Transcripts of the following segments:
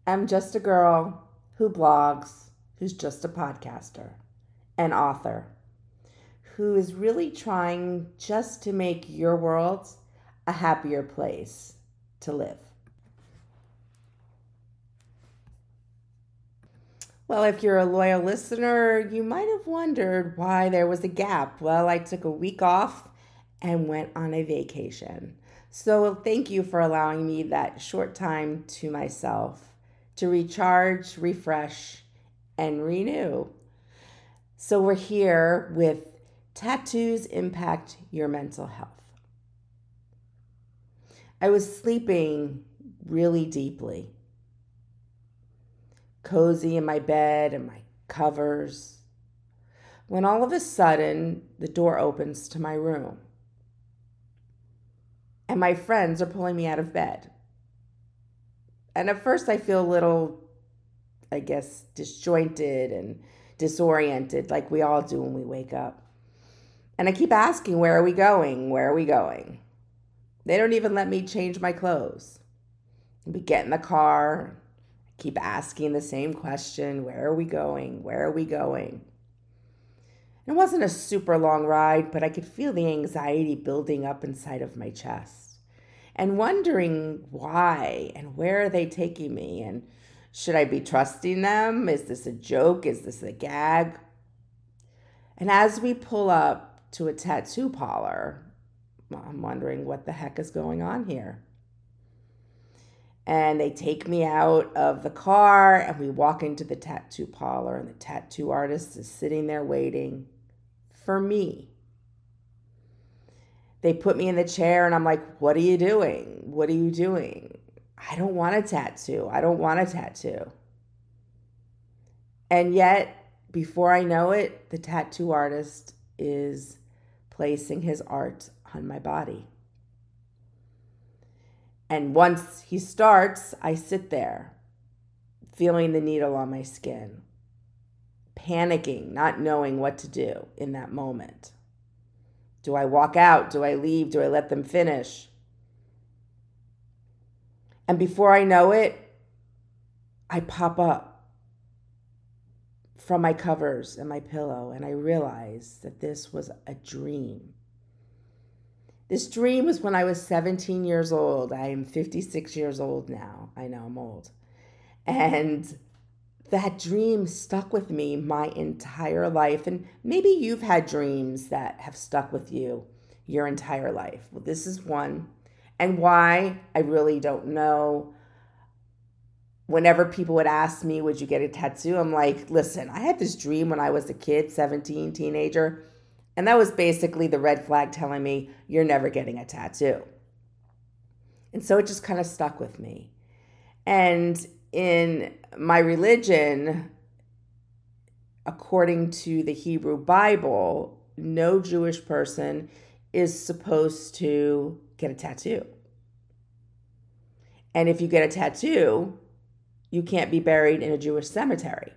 I'm just a girl who blogs, who's just a podcaster, an author, who is really trying just to make your world a happier place to live. Well, if you're a loyal listener, you might have wondered why there was a gap. Well, I took a week off and went on a vacation. So thank you for allowing me that short time to myself to recharge, refresh, and renew. So we're here with Tattoos Impact Your Mental Health. I was sleeping really deeply, cozy in my bed and my covers, when all of a sudden the door opens to my room. And my friends are pulling me out of bed. And at first I feel a little, disjointed and disoriented, like we all do when we wake up. And I keep asking, where are we going? Where are we going? They don't even let me change my clothes. We get in the car, keep asking the same question, where are we going? Where are we going? It wasn't a super long ride, but I could feel the anxiety building up inside of my chest and wondering why and where are they taking me, and should I be trusting them? Is this a joke? Is this a gag? And as we pull up to a tattoo parlor, I'm wondering what the heck is going on here. And they take me out of the car and we walk into the tattoo parlor, and the tattoo artist is sitting there waiting for me. They put me in the chair and I'm like, what are you doing? What are you doing? I don't want a tattoo. I don't want a tattoo. And yet, before I know it, the tattoo artist is placing his art on my body. And once he starts, I sit there, feeling the needle on my skin, panicking, not knowing what to do in that moment. Do I walk out? Do I leave? Do I let them finish? And before I know it, I pop up from my covers and my pillow, and I realize that this was a dream. This dream was when I was 17 years old. I am 56 years old now. I know I'm old. And that dream stuck with me my entire life. And maybe you've had dreams that have stuck with you your entire life. Well, this is one. And why, I really don't know. Whenever people would ask me, would you get a tattoo? I'm like, listen, I had this dream when I was a kid, 17, teenager. And that was basically the red flag telling me, you're never getting a tattoo. And so it just kind of stuck with me. And in my religion, according to the Hebrew Bible, no Jewish person is supposed to get a tattoo. And if you get a tattoo, you can't be buried in a Jewish cemetery.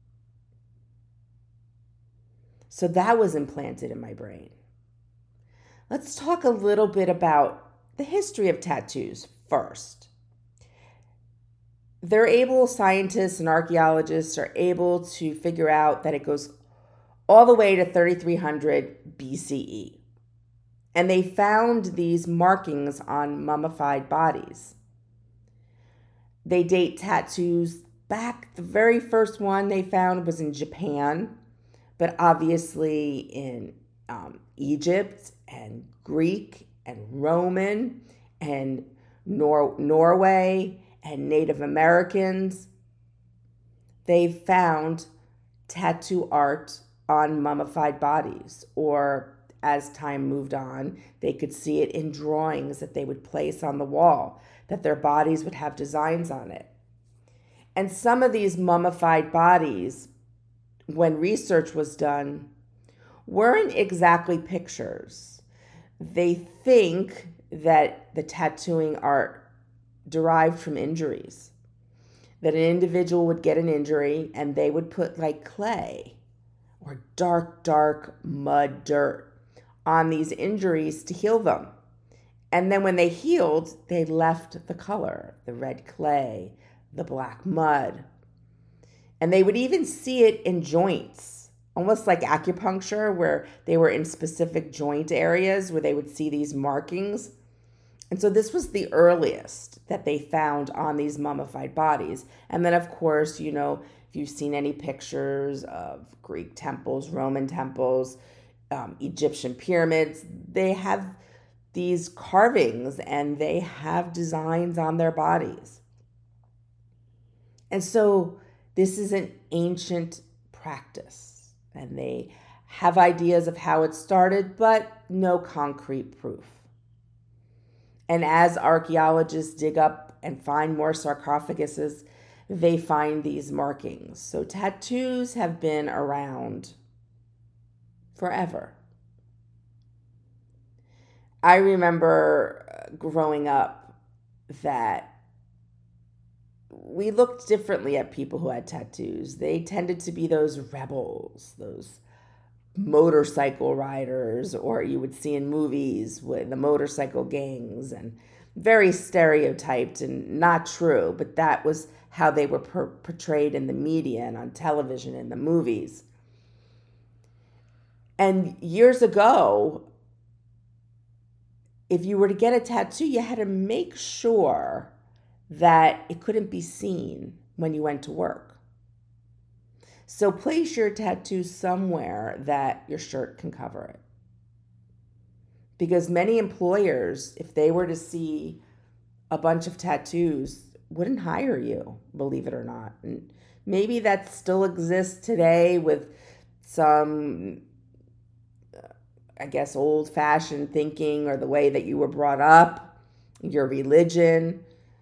So that was implanted in my brain. Let's talk a little bit about the history of tattoos first. Scientists and archaeologists are able to figure out that it goes all the way to 3300 BCE. And they found these markings on mummified bodies. They date tattoos back, the very first one they found was in Japan, but obviously in Egypt and Greek and Roman and Norway and Native Americans. They found tattoo art on mummified bodies, or as time moved on, they could see it in drawings that they would place on the wall, that their bodies would have designs on it. And some of these mummified bodies, when research was done, weren't exactly pictures. They think that the tattooing art derived from injuries, that an individual would get an injury and they would put like clay or dark mud dirt on these injuries to heal them. And then when they healed, they left the color, the red clay, the black mud. And they would even see it in joints, almost like acupuncture, where they were in specific joint areas where they would see these markings. And so this was the earliest that they found on these mummified bodies. And then, of course, if you've seen any pictures of Greek temples, Roman temples, Egyptian pyramids, they have these carvings and they have designs on their bodies. And so this is an ancient practice, and they have ideas of how it started, but no concrete proof. And as archaeologists dig up and find more sarcophaguses, they find these markings. So tattoos have been around forever. I remember growing up that we looked differently at people who had tattoos. They tended to be those rebels, those motorcycle riders, or you would see in movies with the motorcycle gangs, and very stereotyped and not true, but that was how they were portrayed in the media and on television and the movies. And years ago, if you were to get a tattoo, you had to make sure that it couldn't be seen when you went to work. So place your tattoo somewhere that your shirt can cover it. Because many employers, if they were to see a bunch of tattoos, wouldn't hire you, believe it or not. And maybe that still exists today with some, old-fashioned thinking, or the way that you were brought up, your religion.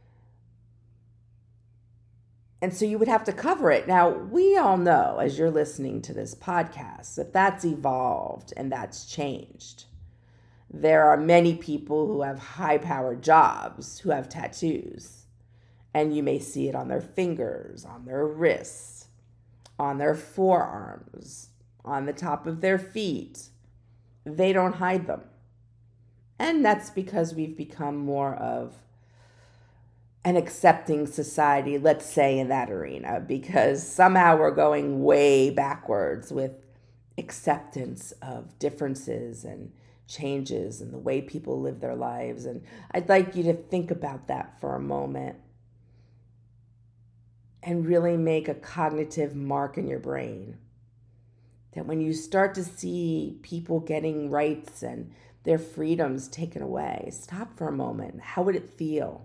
And so you would have to cover it. Now, we all know, as you're listening to this podcast, that that's evolved and that's changed. There are many people who have high-powered jobs who have tattoos. And you may see it on their fingers, on their wrists, on their forearms, on the top of their feet. They don't hide them. And that's because we've become more of an accepting society, let's say, in that arena, because somehow we're going way backwards with acceptance of differences and changes and the way people live their lives. And I'd like you to think about that for a moment and really make a cognitive mark in your brain. That when you start to see people getting rights and their freedoms taken away, stop for a moment. How would it feel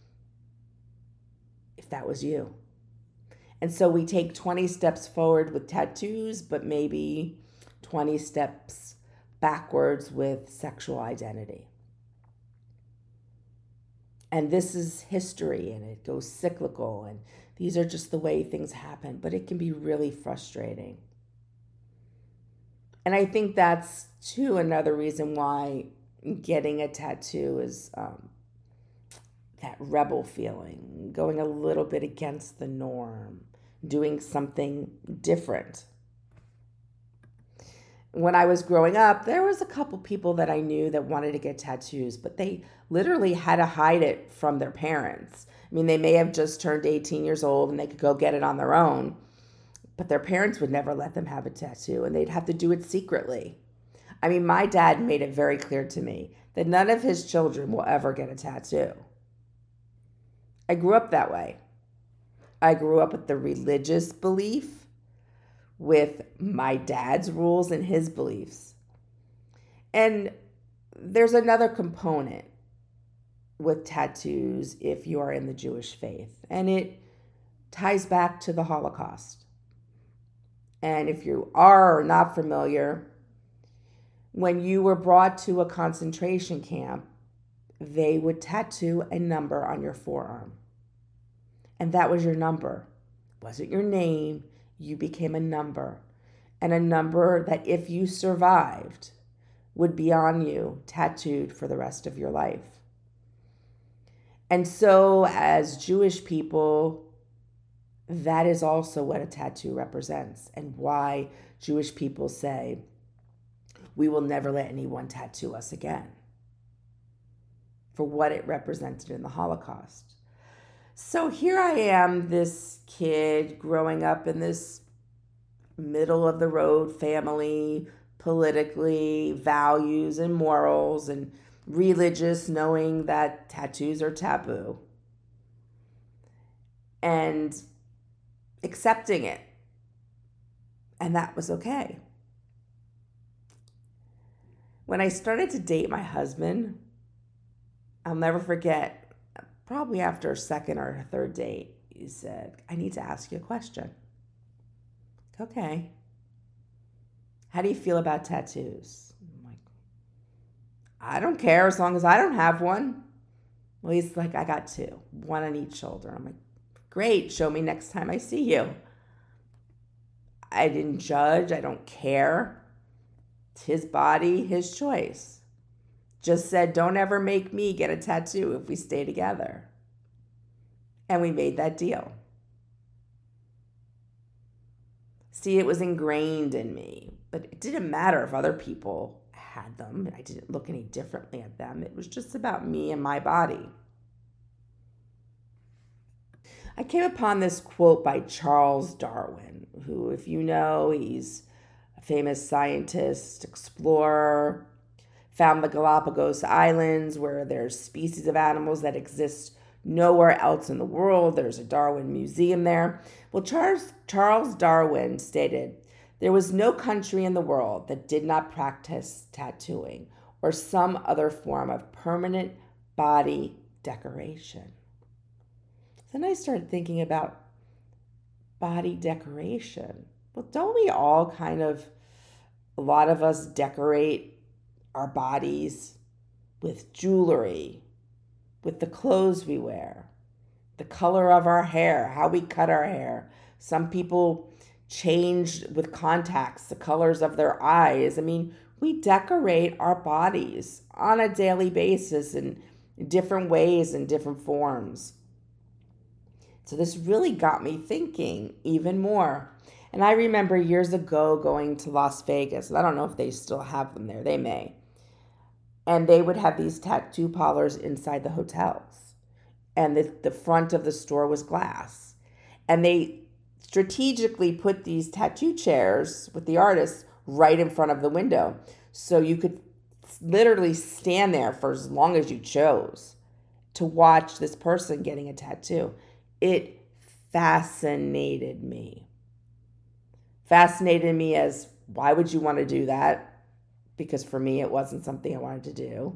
if that was you? And so we take 20 steps forward with tattoos, but maybe 20 steps backwards with sexual identity. And this is history, and it goes cyclical, and these are just the way things happen, but it can be really frustrating. And I think that's, too, another reason why getting a tattoo is that rebel feeling, going a little bit against the norm, doing something different. When I was growing up, there was a couple people that I knew that wanted to get tattoos, but they literally had to hide it from their parents. I mean, they may have just turned 18 years old and they could go get it on their own, but their parents would never let them have a tattoo, and they'd have to do it secretly. I mean, my dad made it very clear to me that none of his children will ever get a tattoo. I grew up that way. I grew up with the religious belief, with my dad's rules and his beliefs. And there's another component with tattoos if you are in the Jewish faith, and it ties back to the Holocaust. And if you are not familiar, when you were brought to a concentration camp, they would tattoo a number on your forearm. And that was your number. It wasn't your name. You became a number. And a number that, if you survived, would be on you, tattooed for the rest of your life. And so, as Jewish people, that is also what a tattoo represents, and why Jewish people say, we will never let anyone tattoo us again, for what it represented in the Holocaust. So here I am, this kid growing up in this middle of the road family, politically, values and morals, and religious, knowing that tattoos are taboo, and accepting it. And that was okay. When I started to date my husband, I'll never forget, probably after a second or a third date, he said, I need to ask you a question. Okay. How do you feel about tattoos? I'm like, I don't care as long as I don't have one. Well, he's like, I got two, one on each shoulder. I'm like, great, show me next time I see you. I didn't judge. I don't care. It's his body, his choice. Just said, don't ever make me get a tattoo if we stay together. And we made that deal. See, it was ingrained in me, but it didn't matter if other people had them. I didn't look any differently at them. It was just about me and my body. I came upon this quote by Charles Darwin, who, if you know, he's a famous scientist, explorer, found the Galapagos Islands where there's species of animals that exist nowhere else in the world. There's a Darwin Museum there. Well, Charles Darwin stated, there was no country in the world that did not practice tattooing or some other form of permanent body decoration. Then I started thinking about body decoration. Well, don't we all a lot of us decorate our bodies with jewelry, with the clothes we wear, the color of our hair, how we cut our hair. Some people change with contacts the colors of their eyes. I mean, we decorate our bodies on a daily basis in different ways and different forms. So this really got me thinking even more. And I remember years ago going to Las Vegas. I don't know if they still have them there. They may. And they would have these tattoo parlors inside the hotels. And the front of the store was glass. And they strategically put these tattoo chairs with the artists right in front of the window. So you could literally stand there for as long as you chose to watch this person getting a tattoo. It fascinated me. Fascinated me as, why would you want to do that? Because for me, it wasn't something I wanted to do.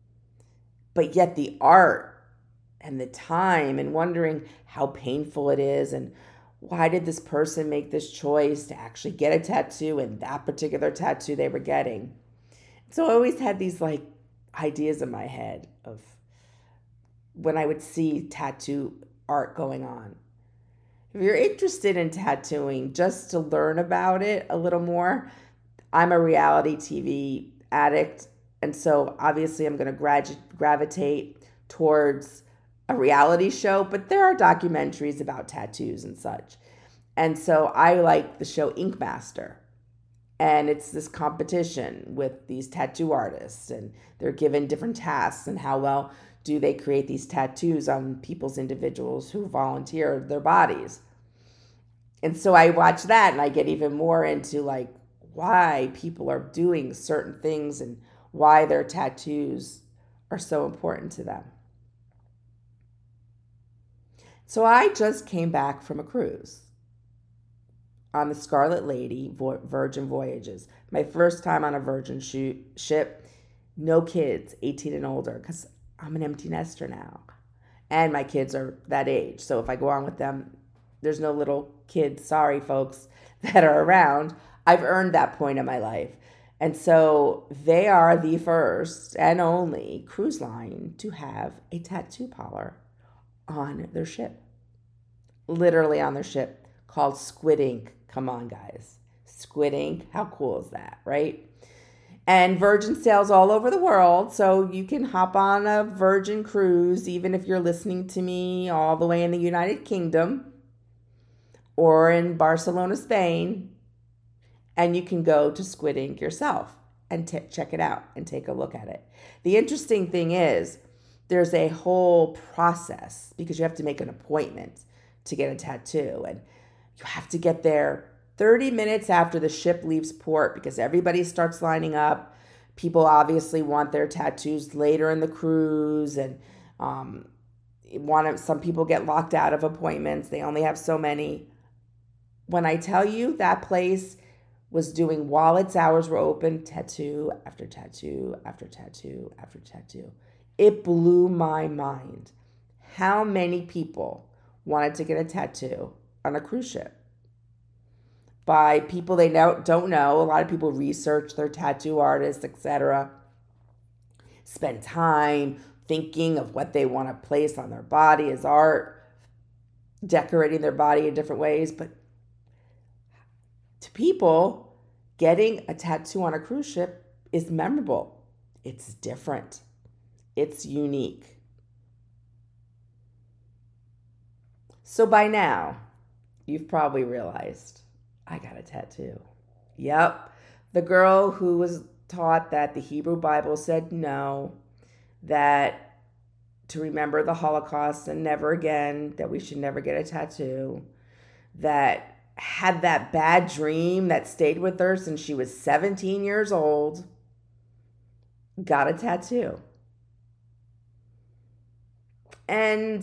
But yet the art and the time and wondering how painful it is and why did this person make this choice to actually get a tattoo and that particular tattoo they were getting. So I always had these ideas in my head of when I would see tattoo art going on. If you're interested in tattooing, just to learn about it a little more, I'm a reality TV addict, and so obviously I'm going to gravitate towards a reality show, but there are documentaries about tattoos and such. And so I like the show Ink Master. And it's this competition with these tattoo artists, and they're given different tasks and how well do they create these tattoos on individuals who volunteer their bodies. And so I watch that and I get even more into why people are doing certain things and why their tattoos are so important to them. So I just came back from a cruise on the Scarlet Lady Virgin Voyages. My first time on a Virgin ship. No kids, 18 and older, because I'm an empty nester now. And my kids are that age. So if I go on with them, there's no little kids, sorry folks, that are around. I've earned that point in my life. And so they are the first and only cruise line to have a tattoo parlor on their ship. Literally on their ship, called Squid Ink. Come on, guys. Squid Ink. How cool is that, right? And Virgin sails all over the world, so you can hop on a Virgin cruise, even if you're listening to me all the way in the United Kingdom or in Barcelona, Spain, and you can go to Squid Ink yourself and check it out and take a look at it. The interesting thing is, there's a whole process because you have to make an appointment to get a tattoo. And you have to get there 30 minutes after the ship leaves port because everybody starts lining up. People obviously want their tattoos later in the cruise, and some people get locked out of appointments. They only have so many. When I tell you that place was doing, while its hours were open, tattoo after tattoo after tattoo after tattoo. It blew my mind how many people wanted to get a tattoo on a cruise ship by people they don't know. A lot of people research their tattoo artists, etc. Spend time thinking of what they want to place on their body as art, decorating their body in different ways. But to people, getting a tattoo on a cruise ship is memorable. It's different. It's unique. So by now, you've probably realized I got a tattoo. Yep. The girl who was taught that the Hebrew Bible said no, that to remember the Holocaust and never again, that we should never get a tattoo, that had that bad dream that stayed with her since she was 17 years old, got a tattoo. And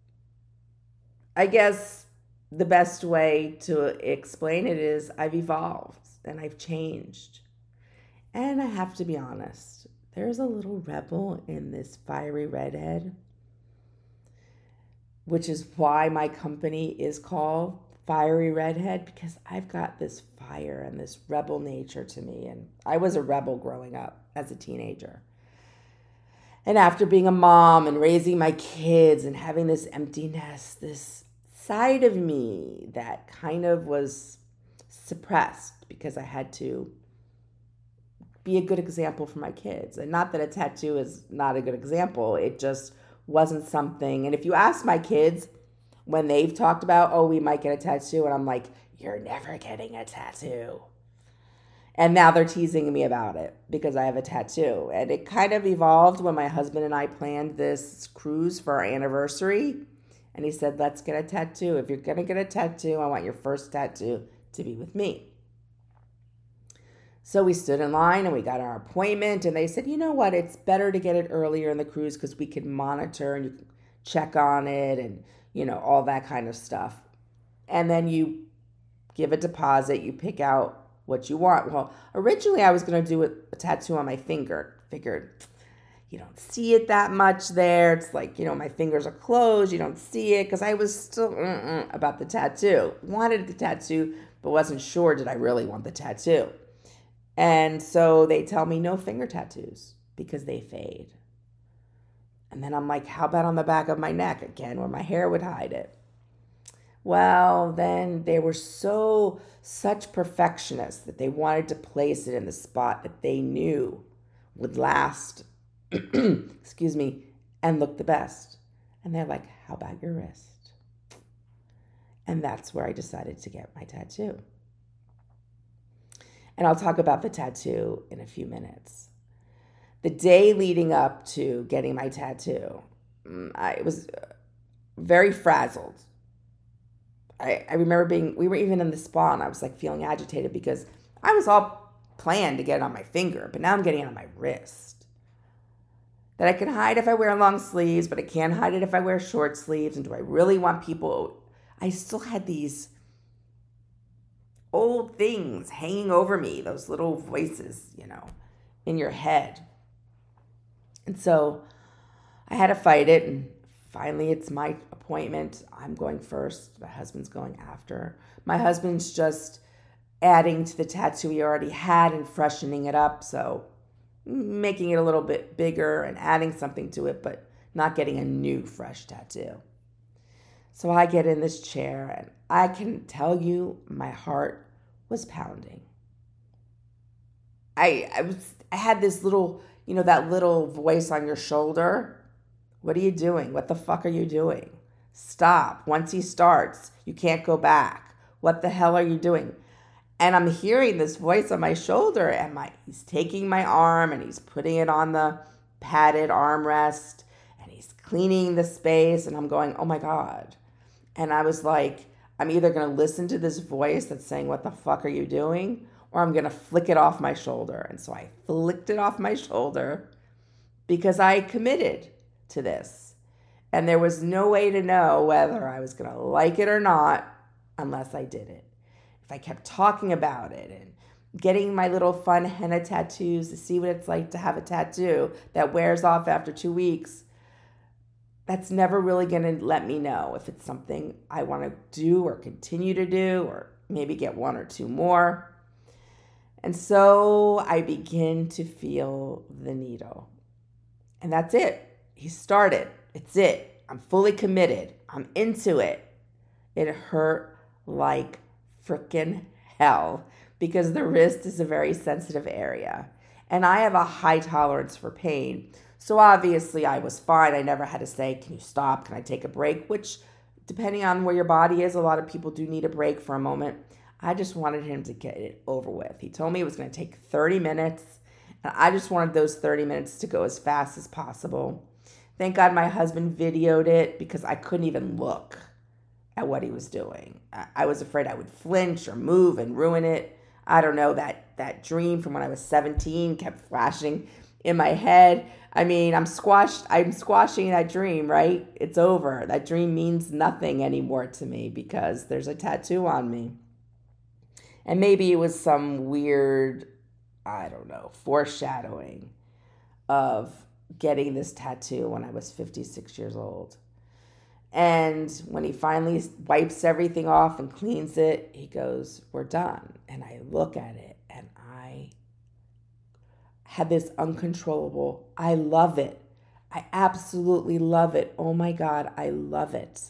I guess the best way to explain it is I've evolved and I've changed. And I have to be honest, there's a little rebel in this fiery redhead, which is why my company is called Fiery Redhead, because I've got this fire and this rebel nature to me. And I was a rebel growing up as a teenager. And after being a mom and raising my kids and having this empty nest, this side of me that kind of was suppressed because I had to be a good example for my kids. And not that a tattoo is not a good example. It just wasn't something. And if you ask my kids when they've talked about, oh, we might get a tattoo, and I'm like, you're never getting a tattoo. And now they're teasing me about it because I have a tattoo. And it kind of evolved when my husband and I planned this cruise for our anniversary. And he said, let's get a tattoo. If you're going to get a tattoo, I want your first tattoo to be with me. So we stood in line and we got our appointment. And they said, you know what? It's better to get it earlier in the cruise because we can monitor and you can check on it and, all that kind of stuff. And then you give a deposit. You pick out what you want. Well, originally I was going to do a tattoo on my finger. Figured you don't see it that much there. It's like, my fingers are closed. You don't see it because I was still about the tattoo. Wanted the tattoo, but wasn't sure did I really want the tattoo. And so they tell me no finger tattoos because they fade. And then I'm like, how about on the back of my neck again where my hair would hide it? Well, then they were such perfectionists that they wanted to place it in the spot that they knew would last, excuse me, and look the best. And they're like, how about your wrist? And that's where I decided to get my tattoo. And I'll talk about the tattoo in a few minutes. The day leading up to getting my tattoo, I was very frazzled. I remember we were even in the spa and I was like feeling agitated because I was all planned to get it on my finger, but now I'm getting it on my wrist. That I can hide if I wear long sleeves, but I can't hide it if I wear short sleeves. And do I really want people? I still had these old things hanging over me, those little voices, in your head. And so I had to fight it, and finally it's my appointment. I'm going first. My husband's going after. My husband's just adding to the tattoo he already had and freshening it up, so making it a little bit bigger and adding something to it, but not getting a new fresh tattoo. So I get in this chair, and I can tell you my heart was pounding. I had this little, that little voice on your shoulder. What are you doing? What the fuck are you doing? Stop. Once he starts, you can't go back. What the hell are you doing? And I'm hearing this voice on my shoulder, and he's taking my arm and he's putting it on the padded armrest, and he's cleaning the space, and I'm going, oh my God. And I was like, I'm either going to listen to this voice that's saying, what the fuck are you doing? Or I'm going to flick it off my shoulder. And so I flicked it off my shoulder because I committed to this. And there was no way to know whether I was going to like it or not unless I did it. If I kept talking about it and getting my little fun henna tattoos to see what it's like to have a tattoo that wears off after 2 weeks, that's never really going to let me know if it's something I want to do or continue to do, or maybe get 1 or 2 more. And so I begin to feel the needle. And that's it. He started. It's it. I'm fully committed. I'm into it. It hurt like freaking hell because the wrist is a very sensitive area. And I have a high tolerance for pain. So obviously I was fine. I never had to say, can you stop? Can I take a break? Which, depending on where your body is, a lot of people do need a break for a moment. I just wanted him to get it over with. He told me it was going to take 30 minutes. And I just wanted those 30 minutes to go as fast as possible. Thank God my husband videoed it because I couldn't even look at what he was doing. I was afraid I would flinch or move and ruin it. I don't know, that dream from when I was 17 kept flashing in my head. I mean, I'm squashing that dream, right? It's over. That dream means nothing anymore to me because there's a tattoo on me. And maybe it was some weird, I don't know, foreshadowing of getting this tattoo when I was 56 years old. And when he finally wipes everything off and cleans it, he goes, we're done. And I look at it and I had this uncontrollable, I love it. I absolutely love it. Oh my God, I love it.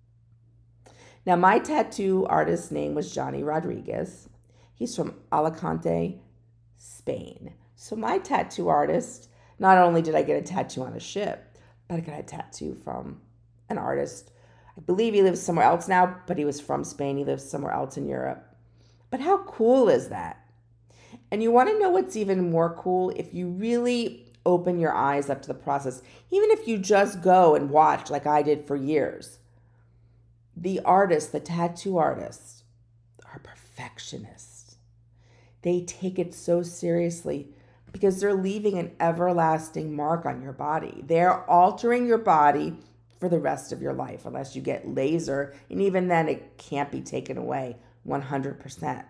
Now, my tattoo artist's name was Johnny Rodriguez. He's from Alicante, Spain. So my tattoo artist, not only did I get a tattoo on a ship, but I got a tattoo from an artist. I believe he lives somewhere else now, but he was from Spain. He lives somewhere else in Europe. But how cool is that? And you want to know what's even more cool? If you really open your eyes up to the process, even if you just go and watch like I did for years, the artists, the tattoo artists, are perfectionists. They take it so seriously because they're leaving an everlasting mark on your body. They're altering your body for the rest of your life, unless you get laser, and even then it can't be taken away 100%.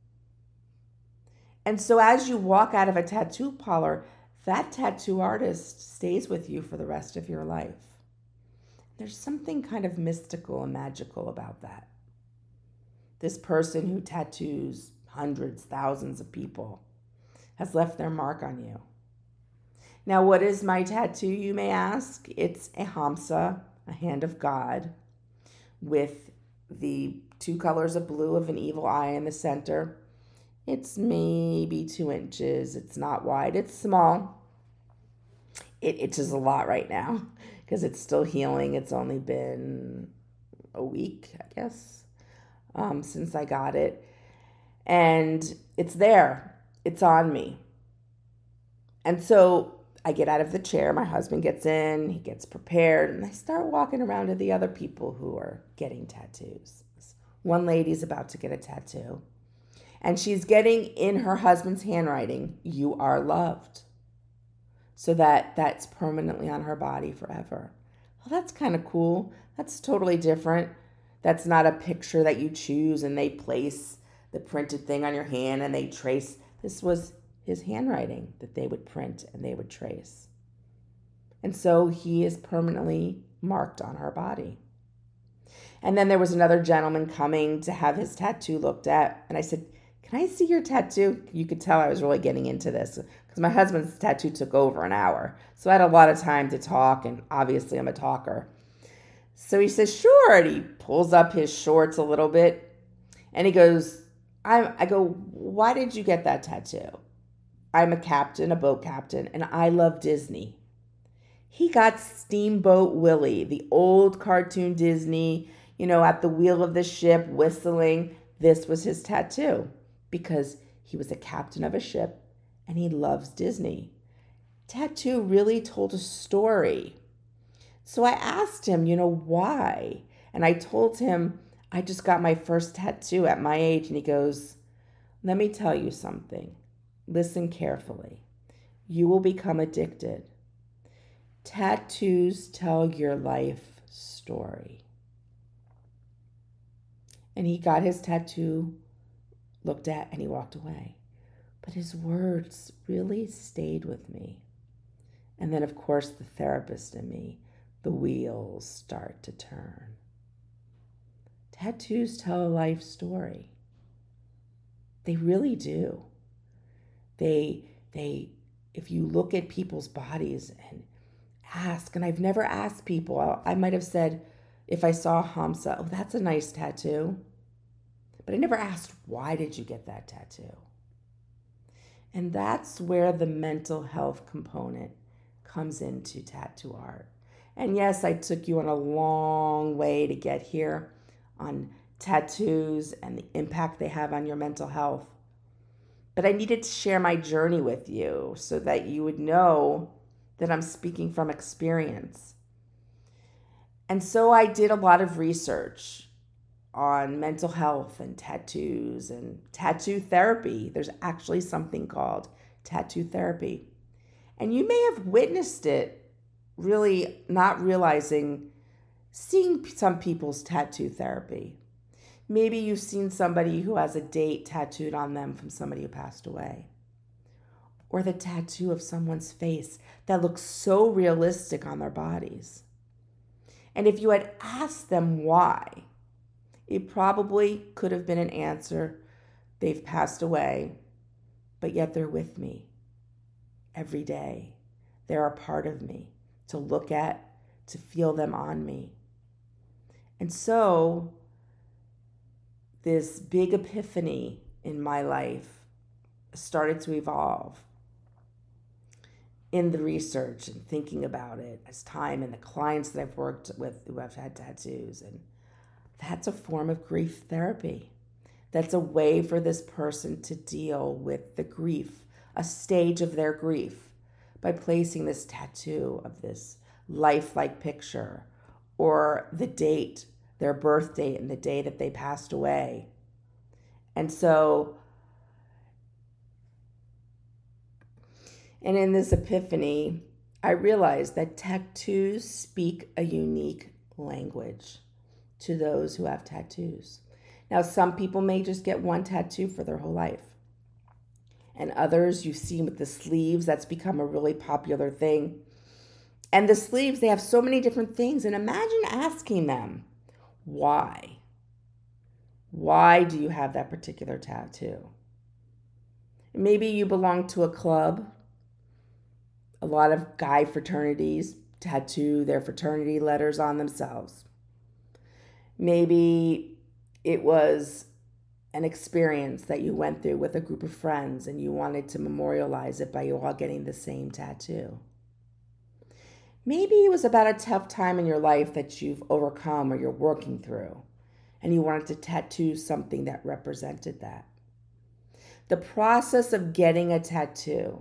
And so as you walk out of a tattoo parlor, that tattoo artist stays with you for the rest of your life. There's something kind of mystical and magical about that. This person who tattoos hundreds, thousands of people has left their mark on you. Now, what is my tattoo, you may ask? It's a Hamsa, a hand of God, with the 2 colors of blue of an evil eye in the center. It's maybe 2 inches. It's not wide. It's small. It itches a lot right now because it's still healing. It's only been a week, I guess, since I got it. And it's there. It's on me. And so I get out of the chair, my husband gets in, he gets prepared, and I start walking around to the other people who are getting tattoos. One lady's about to get a tattoo, and she's getting in her husband's handwriting, "You are loved," so that's permanently on her body forever. Well, that's kind of cool. That's totally different. That's not a picture that you choose and they place the printed thing on your hand and they trace. This was his handwriting that they would print and they would trace. And so he is permanently marked on her body. And then there was another gentleman coming to have his tattoo looked at. And I said, "Can I see your tattoo?" You could tell I was really getting into this because my husband's tattoo took over an hour. So I had a lot of time to talk, and obviously I'm a talker. So he says, "Sure." And he pulls up his shorts a little bit and he goes, I go, "Why did you get that tattoo?" "I'm a captain, a boat captain, and I love Disney." He got Steamboat Willie, the old cartoon Disney, at the wheel of the ship whistling. This was his tattoo because he was a captain of a ship and he loves Disney. Tattoo really told a story. So I asked him, why? And I told him I just got my first tattoo at my age. And he goes, let me tell you something. Listen carefully. You will become addicted. Tattoos tell your life story. And he got his tattoo looked at, and he walked away. But his words really stayed with me. And then, of course, the therapist in me, the wheels start to turn. Tattoos tell a life story. They really do. If you look at people's bodies and ask, and I've never asked people, I might have said, if I saw Hamza, oh, that's a nice tattoo. But I never asked, why did you get that tattoo? And that's where the mental health component comes into tattoo art. And yes, I took you on a long way to get here on tattoos and the impact they have on your mental health. But I needed to share my journey with you so that you would know that I'm speaking from experience. And so I did a lot of research on mental health and tattoos and tattoo therapy. There's actually something called tattoo therapy. And you may have witnessed it, really not realizing, seeing some people's tattoo therapy. Maybe you've seen somebody who has a date tattooed on them from somebody who passed away. Or the tattoo of someone's face that looks so realistic on their bodies. And if you had asked them why, it probably could have been an answer, they've passed away, but yet they're with me every day. They're a part of me to look at, to feel them on me. And so this big epiphany in my life started to evolve in the research and thinking about it as time, and the clients that I've worked with who have had tattoos. And that's a form of grief therapy. That's a way for this person to deal with the grief, a stage of their grief, by placing this tattoo of this lifelike picture or the date, their birth date, and the day that they passed away. And in this epiphany, I realized that tattoos speak a unique language to those who have tattoos. Now, some people may just get one tattoo for their whole life. And others you've seen with the sleeves, that's become a really popular thing. And the sleeves, they have so many different things. And imagine asking them, why? Why do you have that particular tattoo? Maybe you belong to a club. A lot of guy fraternities tattoo their fraternity letters on themselves. Maybe it was an experience that you went through with a group of friends and you wanted to memorialize it by you all getting the same tattoo. Maybe it was about a tough time in your life that you've overcome or you're working through, and you wanted to tattoo something that represented that. The process of getting a tattoo,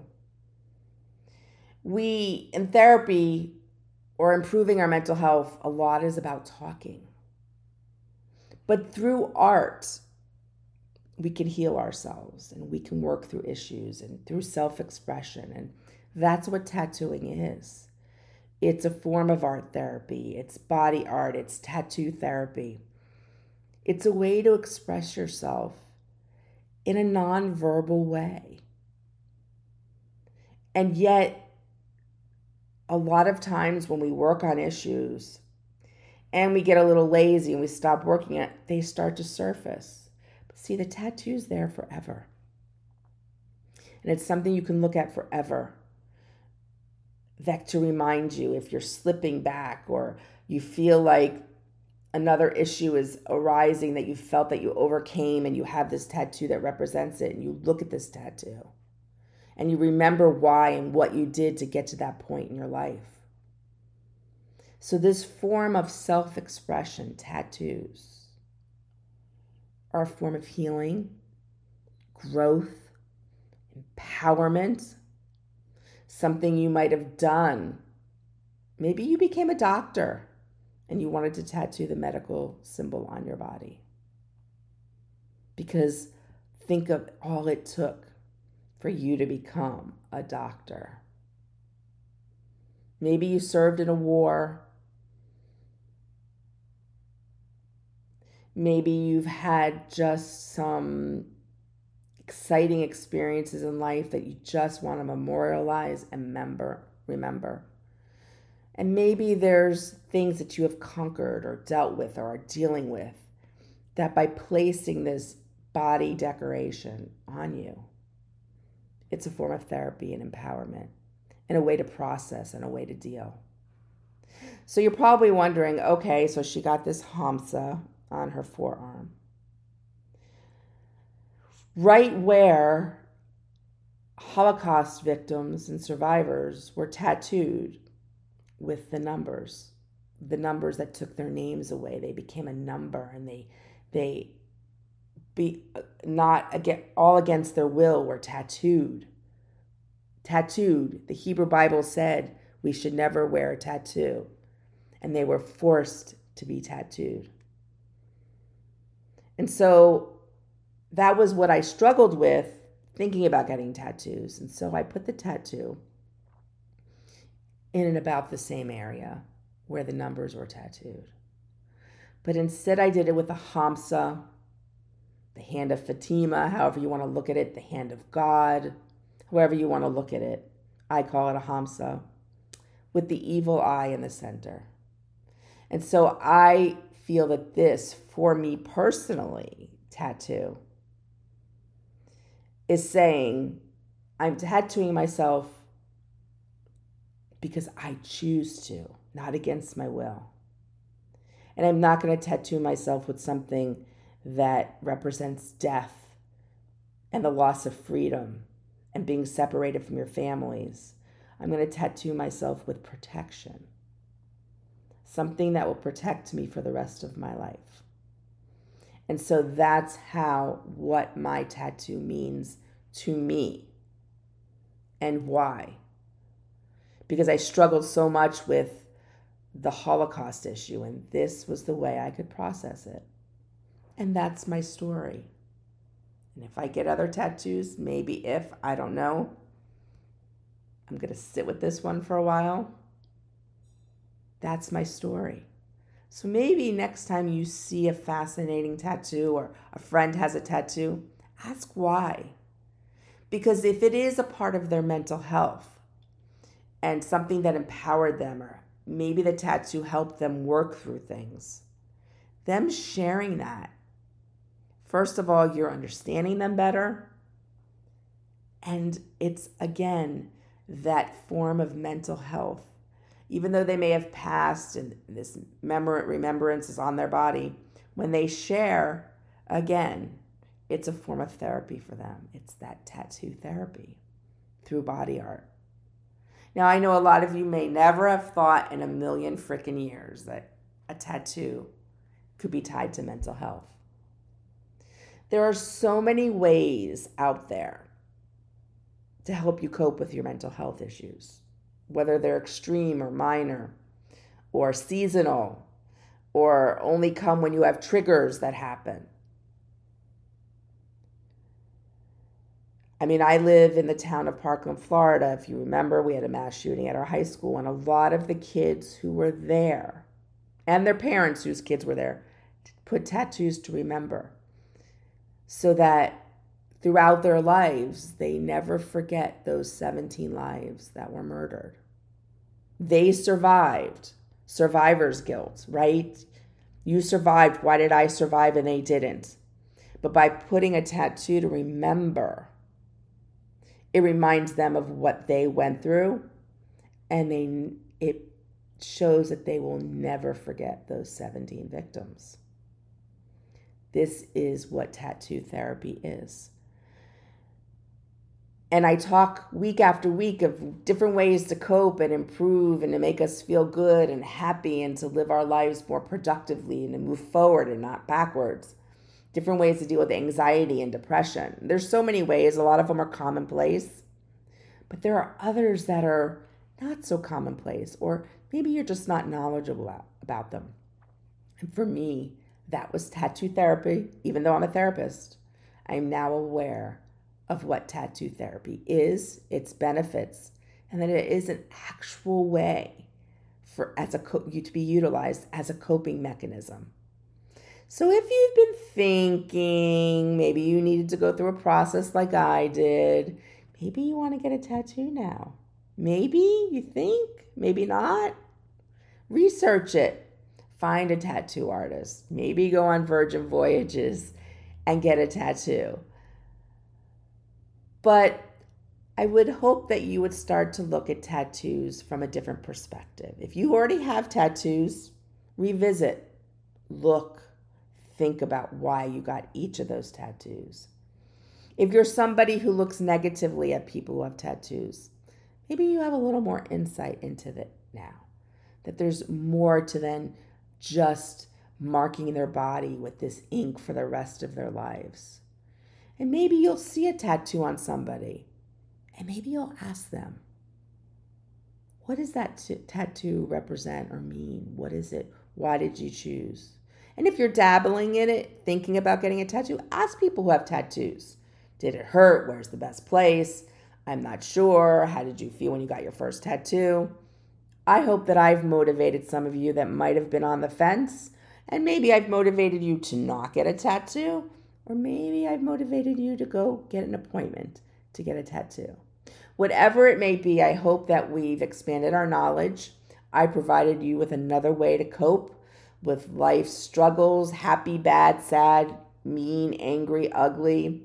we, in therapy or improving our mental health, a lot is about talking. But through art, we can heal ourselves and we can work through issues and through self-expression. And that's what tattooing is. It's a form of art therapy. It's body art. It's tattoo therapy. It's a way to express yourself in a non-verbal way. And yet, a lot of times when we work on issues and we get a little lazy and we stop working it, they start to surface. But see, the tattoo's there forever. And it's something you can look at forever. That to remind you if you're slipping back or you feel like another issue is arising that you felt that you overcame, and you have this tattoo that represents it, and you look at this tattoo and you remember why and what you did to get to that point in your life. So this form of self-expression, tattoos, are a form of healing, growth, empowerment, something you might have done Maybe you became a doctor and you wanted to tattoo the medical symbol on your body. Because think of all it took for you to become a doctor. Maybe you served in a war. Maybe you've had just some exciting experiences in life that you just want to memorialize and remember. And maybe there's things that you have conquered or dealt with or are dealing with that by placing this body decoration on you, it's a form of therapy and empowerment and a way to process and a way to deal. So you're probably wondering, okay, so she got this Hamsa on her forearm, right where Holocaust victims and survivors were tattooed with the numbers that took their names away. They became a number, and they be not again all against their will were tattooed. The Hebrew Bible said we should never wear a tattoo, and they were forced to be tattooed. And so that was what I struggled with thinking about getting tattoos. And so I put the tattoo in and about the same area where the numbers were tattooed. But instead I did it with a Hamsa, the hand of Fatima, however you want to look at it, the hand of God, however you want to look at it. I call it a Hamsa, with the evil eye in the center. And so I feel that this, for me personally, tattoo, is saying I'm tattooing myself because I choose to, not against my will. And I'm not going to tattoo myself with something that represents death and the loss of freedom and being separated from your families. I'm going to tattoo myself with protection, something that will protect me for the rest of my life. And so that's what my tattoo means to me and why. Because I struggled so much with the Holocaust issue, and this was the way I could process it. And that's my story. And if I get other tattoos, I don't know, I'm going to sit with this one for a while. That's my story. So maybe next time you see a fascinating tattoo or a friend has a tattoo, ask why. Because if it is a part of their mental health and something that empowered them, or maybe the tattoo helped them work through things, them sharing that, first of all, you're understanding them better. And it's, again, that form of mental health. Even though they may have passed and this remembrance is on their body, when they share, again, it's a form of therapy for them. It's that tattoo therapy through body art. Now, I know a lot of you may never have thought in a million freaking years that a tattoo could be tied to mental health. There are so many ways out there to help you cope with your mental health issues, whether they're extreme or minor or seasonal or only come when you have triggers that happen. I mean, I live in the town of Parkland, Florida. If you remember, we had a mass shooting at our high school, and a lot of the kids who were there and their parents whose kids were there put tattoos to remember, so that throughout their lives, they never forget those 17 lives that were murdered. They survived. Survivor's guilt, right? You survived. Why did I survive and they didn't? But by putting a tattoo to remember, it reminds them of what they went through, and it shows that they will never forget those 17 victims. This is what tattoo therapy is. And I talk week after week of different ways to cope and improve and to make us feel good and happy and to live our lives more productively and to move forward and not backwards. Different ways to deal with anxiety and depression. There's so many ways. A lot of them are commonplace. But there are others that are not so commonplace or maybe you're just not knowledgeable about them. And for me, that was tattoo therapy. Even though I'm a therapist, I'm now aware of what tattoo therapy is, its benefits, and that it is an actual way for you to be utilized as a coping mechanism. So if you've been thinking maybe you needed to go through a process like I did, maybe you want to get a tattoo now. Maybe you think, maybe not. Research it. Find a tattoo artist. Maybe go on Virgin Voyages and get a tattoo. But I would hope that you would start to look at tattoos from a different perspective. If you already have tattoos, revisit, look, think about why you got each of those tattoos. If you're somebody who looks negatively at people who have tattoos, maybe you have a little more insight into that now, that there's more to than just marking their body with this ink for the rest of their lives. And maybe you'll see a tattoo on somebody, and maybe you'll ask them, what does that tattoo represent or mean? What is it? Why did you choose? And if you're dabbling in it, thinking about getting a tattoo, ask people who have tattoos. Did it hurt? Where's the best place? I'm not sure. How did you feel when you got your first tattoo? I hope that I've motivated some of you that might have been on the fence, and maybe I've motivated you to not get a tattoo, or maybe I've motivated you to go get an appointment to get a tattoo. Whatever it may be, I hope that we've expanded our knowledge. I provided you with another way to cope with life's struggles, happy, bad, sad, mean, angry, ugly,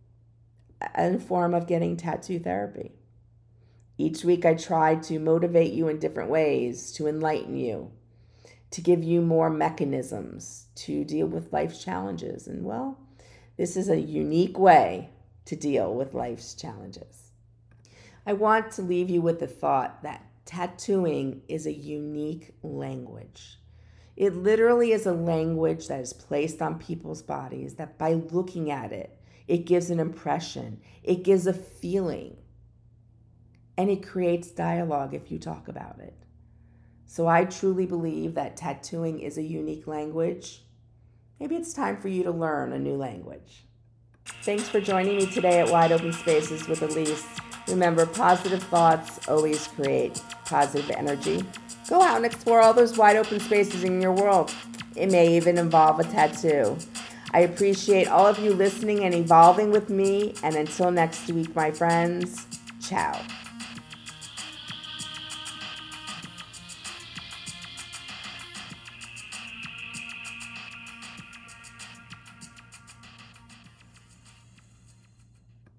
in form of getting tattoo therapy. Each week I try to motivate you in different ways, to enlighten you, to give you more mechanisms to deal with life's challenges. And well, this is a unique way to deal with life's challenges. I want to leave you with the thought that tattooing is a unique language. It literally is a language that is placed on people's bodies that by looking at it, it gives an impression, it gives a feeling, and it creates dialogue if you talk about it. So I truly believe that tattooing is a unique language. Maybe it's time for you to learn a new language. Thanks for joining me today at Wide Open Spaces with Elise. Remember, positive thoughts always create positive energy. Go out and explore all those wide open spaces in your world. It may even involve a tattoo. I appreciate all of you listening and evolving with me. And until next week, my friends, ciao.